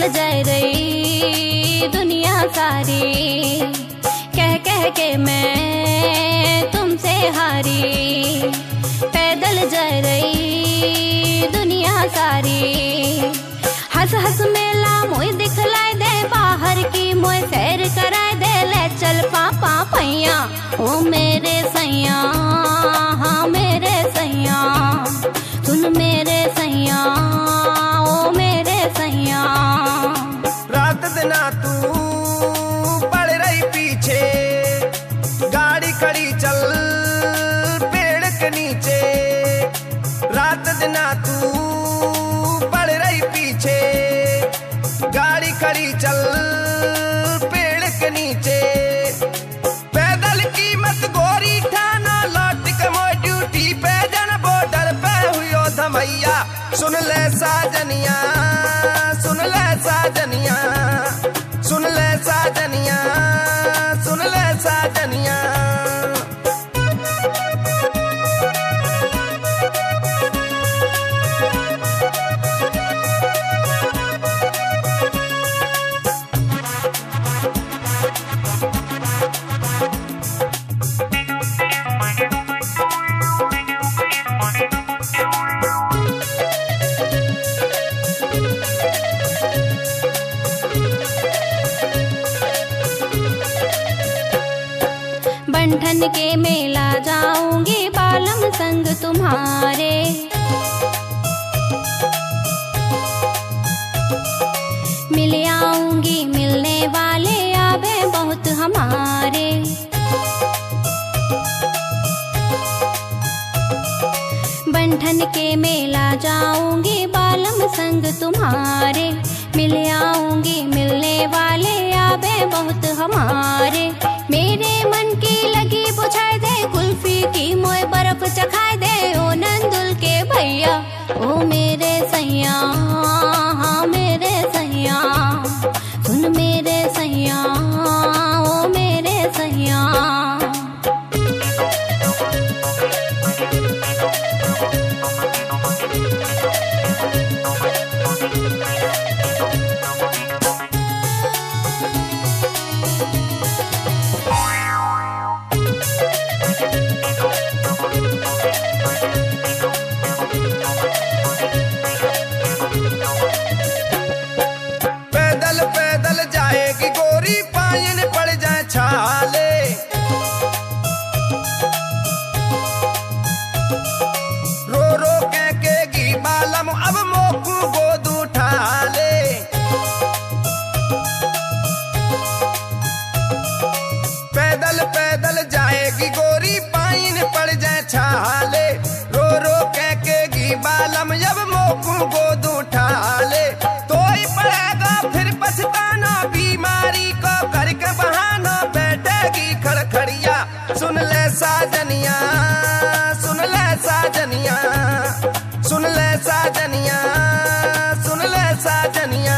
पैदल जाए रही दुनिया सारी, कह कह के मैं तुमसे हारी। पैदल जाए रही दुनिया सारी, हंस हंस मेला मोय दिखलाए दे, बाहर की मोय सैर कराए दे। ले चल पापा भैया ओ मेरे सैया, हाँ मेरे सैया, सुन मेरे सैया ओ मेरे सैया। रात दिना तू पड़ रही पीछे, गाड़ी खड़ी चल पेड़ के नीचे। रात दिना तू पड़ रही पीछे, गाड़ी खड़ी चल पेड़ के नीचे। पैदल की मत गोरी ठाना, लौट के मोर ड्यूटी पे जन बॉर्डर पे हुई धमैया। सुन ले साजनिया, सुन ले साजनिया, सुन ले साजनिया, सुन ले साजनिया। बंठन के मेला जाऊंगी बालम संग तुम्हारे, मिल आऊंगी मिलने वाले आवे बहुत हमारे। बंठन के मेला जाऊंगी बालम संग तुम्हारे, मिल आऊंगी मिलने वाले आवे बहुत हमारे। मेरे मन की लगी बुझाए दे, कुल्फी की मोय बर्फ चखाए दे। ओ नंदुल के भैया ओ मेरे सैया, हाँ मेरे सैया, सुन मेरे सैया ओ मेरे सैया। पैदल पैदल जाएगी गोरी, पायन पड़ जाए छाले। रो रो कहेगी बालम अब मोकू गोद उठा ले। पैदल पैदल जाएगी गोरी, पायन पड़ जाए छाले। रो रो कहेगी बालम अब मोकू गोद उठा ले। तो ही पड़ेगा फिर पछताना, बीमारी को करके बहाना, बैठेगी खड़खड़िया। सुन ले साजनिया, सुन ले साजनिया, सुन ले साजनिया, सुन ले साजनिया।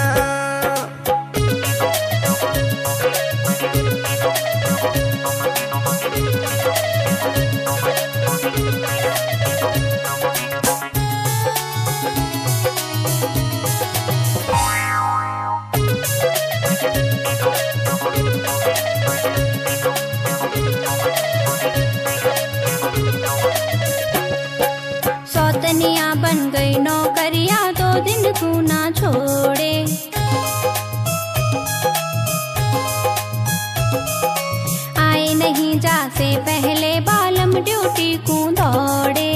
सौतनिया बन गई नौकरिया, 2 दिन तू ना छोड़े। आए नहीं जा से पहले बालम ड्यूटी को दौड़े।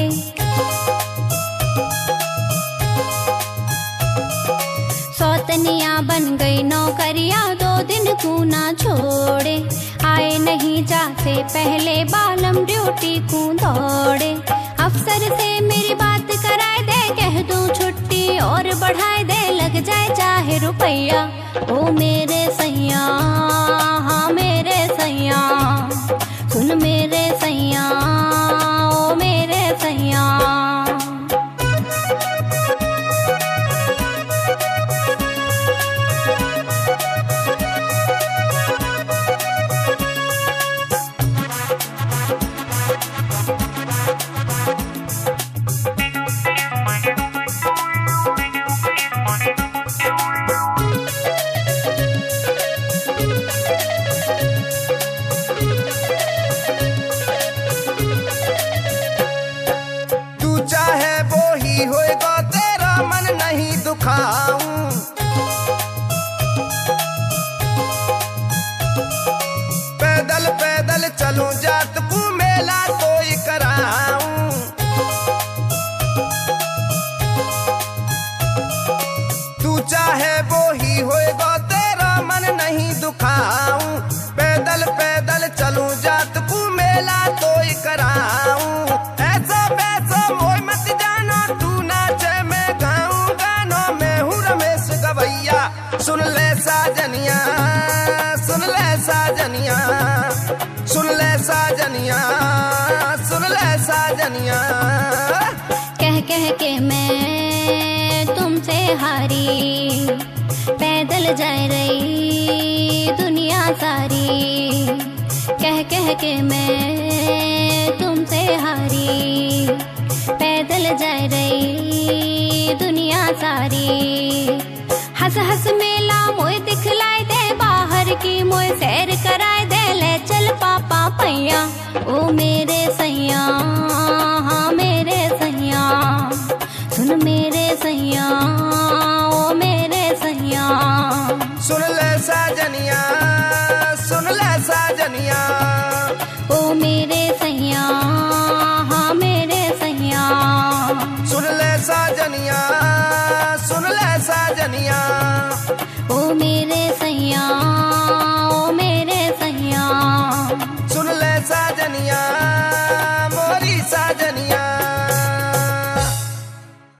सौतनिया बन गई नौकरिया, 2 दिन तू ना छोड़े। आए नहीं जा से पहले बालम ड्यूटी को दौड़े। अफसर से मेरी बात कराए दे, कह दूं छुट्टी और बढ़ाए दे। लग जाए चाहे रुपया ओ मेरे सैया, हाँ मेरे सैया, सुन मेरे सैया ओ मेरे सैया। Thank you. सुन ले साजनिया, सुन ले साजनिया, सुन ले साजनिया, सुन ले साजनिया। कह कह के मैं तुमसे हारी, पैदल जा रही दुनिया सारी। कह कह के मैं तुमसे हारी, पैदल जा रही दुनिया सारी। हंस हंस मेला मोय दिखलाए दे, बाहर की मोय सैर कराए दे। ले चल पापा पैया ओ मेरे सैया, हाँ मेरे सैया। सुन मेरे सैया ओ मेरे सैया। सुन ले साजनिया, सुन ले साजनिया, ओ मेरे सैया, हाँ मेरे सैया। सुन ले साजनिया, सुन ले साजनिया, ओ मेरे सैया, ओ मेरे सैया। सुन ले साजनिया।